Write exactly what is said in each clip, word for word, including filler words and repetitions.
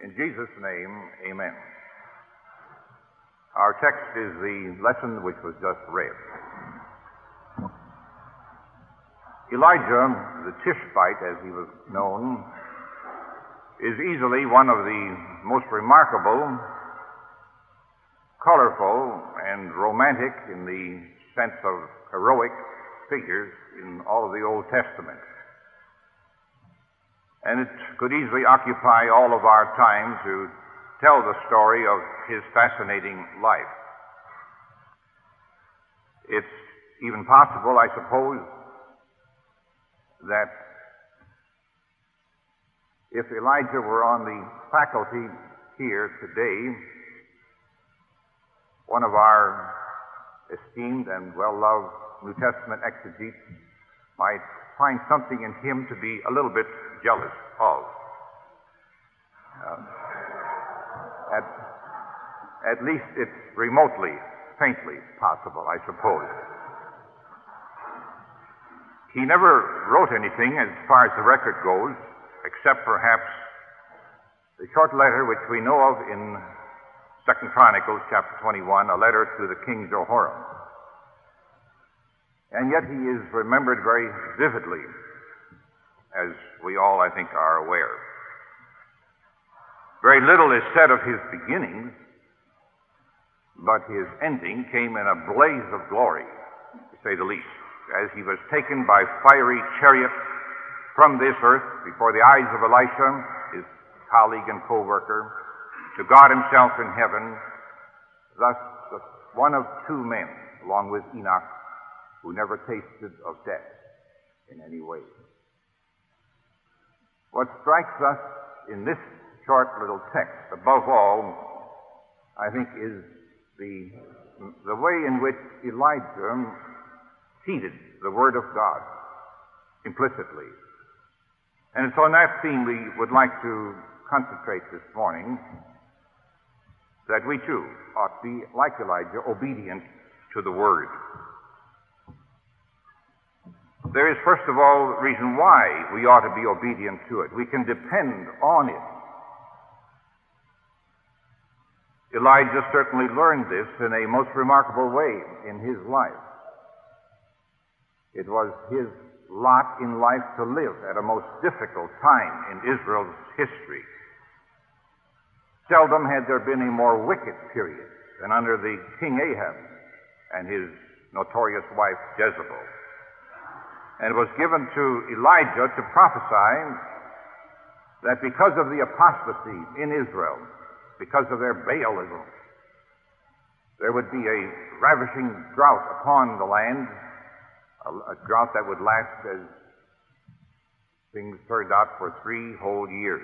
In Jesus' name, amen. Our text is the lesson which was just read. Elijah, the Tishbite, as he was known, is easily one of the most remarkable, colorful, and romantic in the sense of heroic figures in all of the Old Testament. And it could easily occupy all of our time to tell the story of his fascinating life. It's even possible, I suppose, that if Elijah were on the faculty here today, one of our esteemed and well-loved New Testament exegetes might find something in him to be a little bit jealous of. Uh, at, at least it's remotely, faintly possible, I suppose. He never wrote anything, as far as the record goes, except perhaps the short letter which we know of in Second Chronicles chapter twenty-one, a letter to the king Jehoram. And yet he is remembered very vividly, as we all, I think, are aware. Very little is said of his beginnings, but his ending came in a blaze of glory, to say the least, as he was taken by fiery chariot from this earth before the eyes of Elisha, his colleague and co-worker, to God himself in heaven, thus one of two men, along with Enoch, who never tasted of death in any way. What strikes us in this short little text, above all, I think, is the, the way in which Elijah heeded the Word of God implicitly. And it's on that theme we would like to concentrate this morning, that we too ought to be, like Elijah, obedient to the Word. There is, first of all, reason why we ought to be obedient to it. We can depend on it. Elijah certainly learned this in a most remarkable way in his life. It was his lot in life to live at a most difficult time in Israel's history. Seldom had there been a more wicked period than under the King Ahab and his notorious wife Jezebel. And it was given to Elijah to prophesy that because of the apostasy in Israel, because of their Baalism, there would be a ravishing drought upon the land, a, a drought that would last, as things turned out, for three whole years.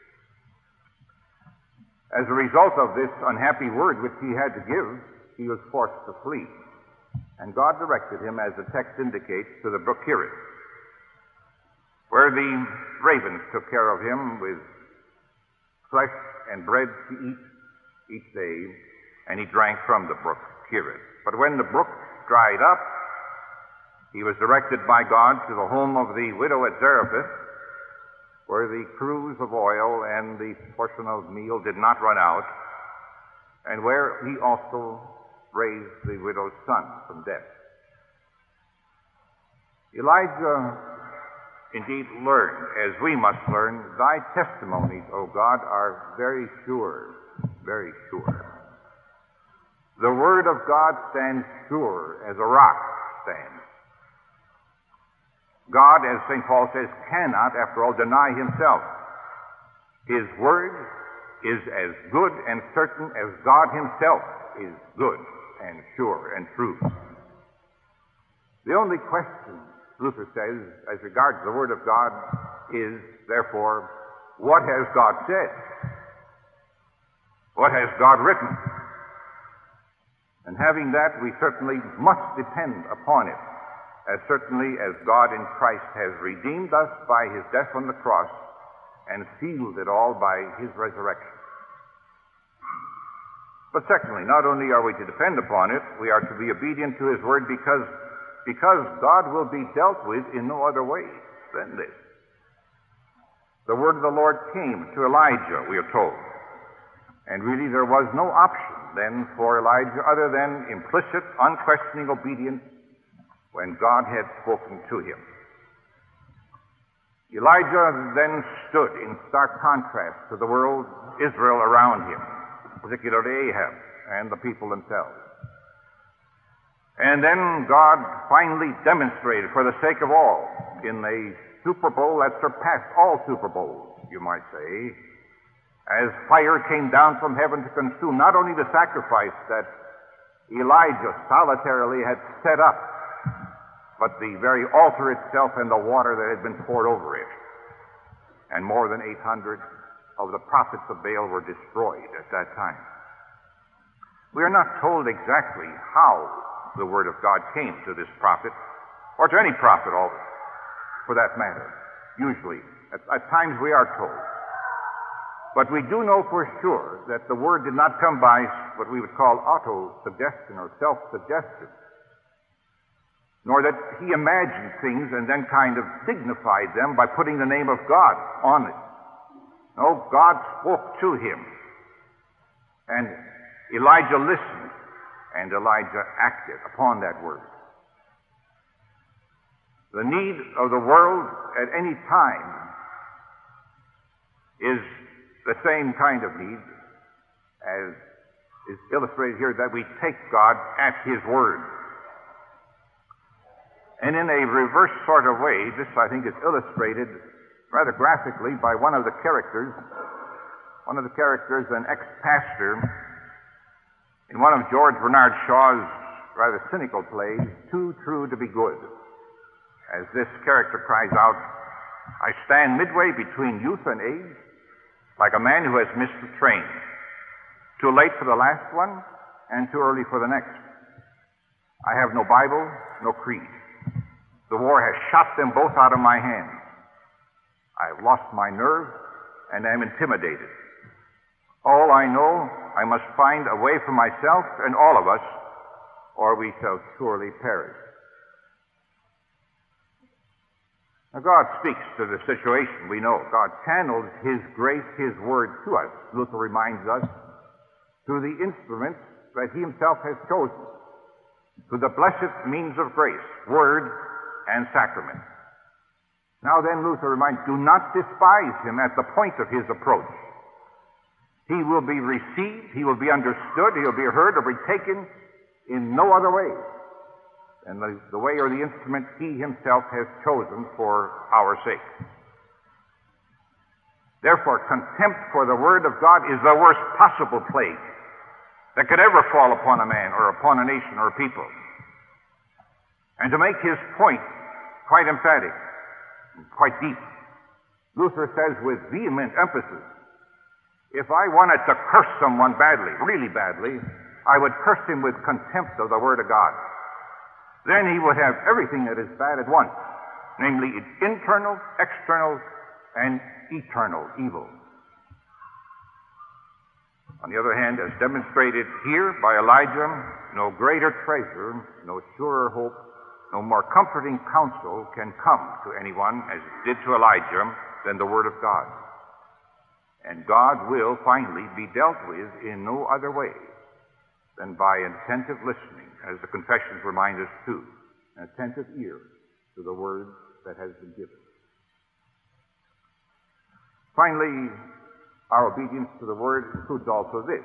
As a result of this unhappy word which he had to give, he was forced to flee. And God directed him, as the text indicates, to the brook Cherith, where the ravens took care of him with flesh and bread to eat each day, and he drank from the brook Cherith. But when the brook dried up, he was directed by God to the home of the widow at Zarephath, where the cruse of oil and the portion of meal did not run out, and where he also raised the widow's son from death. Elijah indeed learned, as we must learn, thy testimonies, O God, are very sure, very sure. The word of God stands sure as a rock stands. God, as Saint Paul says, cannot, after all, deny himself. His word is as good and certain as God himself is good and sure and true. The only question, Luther says, as regards the Word of God is, therefore, what has God said? What has God written? And having that, we certainly must depend upon it, as certainly as God in Christ has redeemed us by his death on the cross and sealed it all by his resurrection. But secondly, not only are we to depend upon it, we are to be obedient to his word because, because God will be dealt with in no other way than this. The word of the Lord came to Elijah, we are told, And really there was no option then for Elijah other than implicit, unquestioning obedience when God had spoken to him. Elijah then stood in stark contrast to the world, Israel around him, particularly Ahab and the people themselves. And then God finally demonstrated, for the sake of all, in a Super Bowl that surpassed all Super Bowls, you might say, as fire came down from heaven to consume not only the sacrifice that Elijah solitarily had set up, but the very altar itself and the water that had been poured over it. And more than eight hundred of the prophets of Baal were destroyed at that time. We are not told exactly how the word of God came to this prophet, or to any prophet also, for that matter. Usually, at, at times we are told. But we do know for sure that the word did not come by what we would call auto-suggestion or self-suggestion, nor that he imagined things and then kind of dignified them by putting the name of God on it. No, God spoke to him, and Elijah listened, and Elijah acted upon that word. The need of the world at any time is the same kind of need as is illustrated here, that we take God at his word. And in a reverse sort of way, this I think is illustrated rather graphically by one of the characters, one of the characters, an ex-pastor, in one of George Bernard Shaw's rather cynical plays, Too True to Be Good. As this character cries out, I stand midway between youth and age, like a man who has missed the train, too late for the last one and too early for the next. I have no Bible, no creed. The war has shot them both out of my hands. I have lost my nerve and am intimidated. All I know, I must find a way for myself and all of us, or we shall surely perish. Now, God speaks to the situation, we know. God channels his grace, his word to us, Luther reminds us, through the instruments that he himself has chosen, through the blessed means of grace, word and sacrament. Now then, Luther reminds, do not despise him at the point of his approach. He will be received, he will be understood, he will be heard or be taken in no other way than the, the way or the instrument he himself has chosen for our sake. Therefore, contempt for the word of God is the worst possible plague that could ever fall upon a man or upon a nation or a people. And to make his point quite emphatic, quite deep, Luther says with vehement emphasis, if I wanted to curse someone badly, really badly, I would curse him with contempt of the word of God. Then he would have everything that is bad at once, namely its internal, external, and eternal evil. On the other hand, as demonstrated here by Elijah, no greater treasure, no surer hope, no more comforting counsel can come to anyone, as it did to Elijah, than the word of God. And God will finally be dealt with in no other way than by attentive listening, as the confessions remind us too, an attentive ear to the word that has been given. Finally, our obedience to the word includes also this.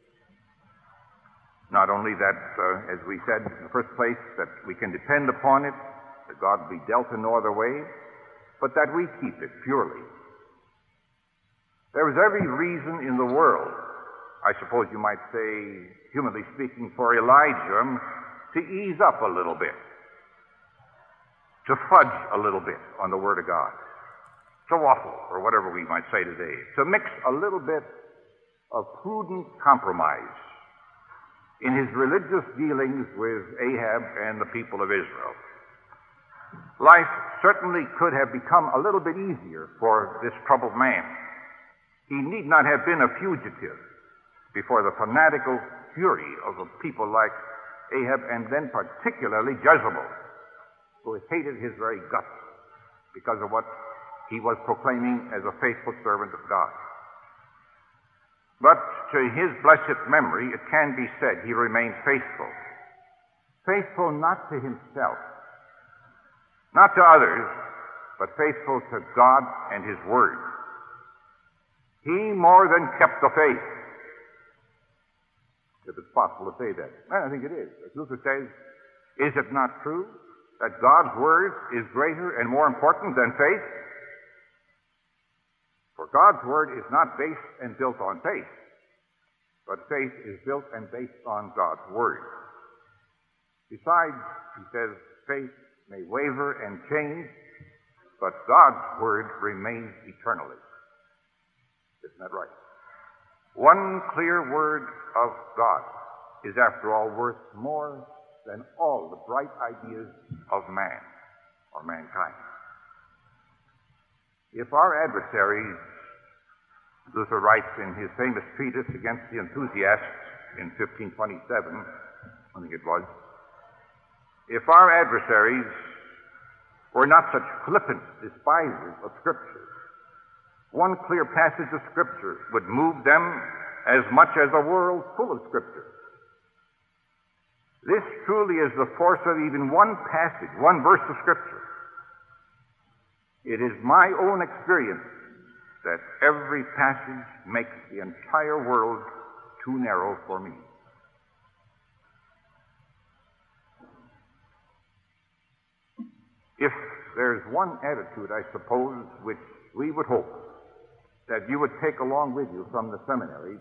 Not only that, uh, as we said in the first place, that we can depend upon it, that God be dealt in no other way, but that we keep it purely. There is every reason in the world, I suppose you might say, humanly speaking, for Elijah to ease up a little bit, to fudge a little bit on the Word of God, to waffle, or whatever we might say today, to mix a little bit of prudent compromise in his religious dealings with Ahab and the people of Israel. Life certainly could have become a little bit easier for this troubled man. He need not have been a fugitive before the fanatical fury of a people like Ahab, and then particularly Jezebel, who hated his very guts because of what he was proclaiming as a faithful servant of God. But to his blessed memory, it can be said he remained faithful. Faithful not to himself, not to others, but faithful to God and his word. He more than kept the faith. If it's possible to say that. Well, I think it is. As Luther says, is it not true that God's word is greater and more important than faith? For God's word is not based and built on faith, but faith is built and based on God's word. Besides, he says, faith may waver and change, but God's word remains eternally. Isn't that right? One clear word of God is, after all, worth more than all the bright ideas of man or mankind. If our adversaries, Luther writes in his famous treatise against the enthusiasts in fifteen twenty-seven, I think it was, if our adversaries were not such flippant despisers of Scripture, one clear passage of Scripture would move them as much as a world full of Scripture. This truly is the force of even one passage, one verse of Scripture. It is my own experience that every passage makes the entire world too narrow for me. If there's one attitude, I suppose, which we would hope that you would take along with you from the seminary,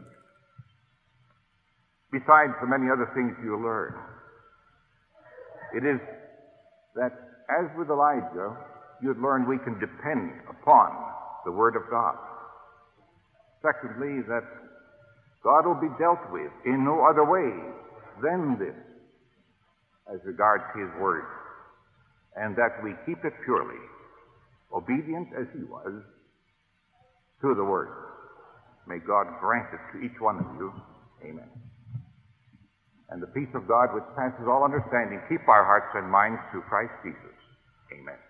besides the many other things you learn, it is that, as with Elijah, you'd learn we can depend upon the Word of God. Secondly, that God will be dealt with in no other way than this as regards His Word, and that we keep it purely, obedient as He was, to the Word. May God grant it to each one of you. Amen. And the peace of God, which passes all understanding, keep our hearts and minds through Christ Jesus. Amen.